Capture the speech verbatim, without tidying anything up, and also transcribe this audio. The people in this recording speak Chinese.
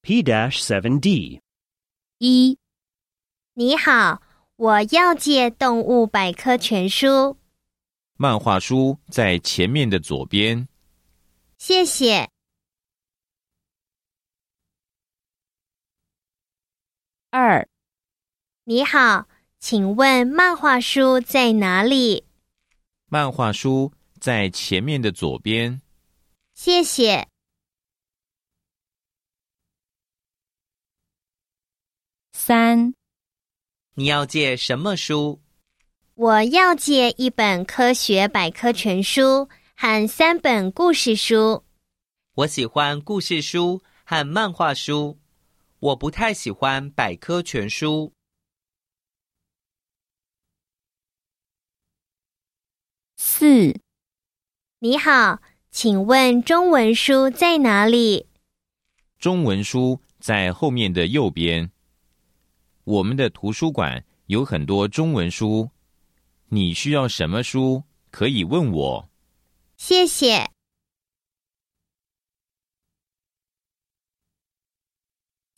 P seven D 一，你好，我要借动物百科全书。 漫画书在前面的左边。 谢谢。二，你好，请问漫画书在哪里？ 漫画书在前面的左边。 谢谢。三， 你要借什么书？ 我要借一本科学百科全书和三本故事书。 我喜欢故事书和漫画书，我不太喜欢百科全书。 四，你好，请问中文书在哪里？ 中文书在后面的右边。我们的图书馆有很多中文书，你需要什么书可以问我。 谢谢。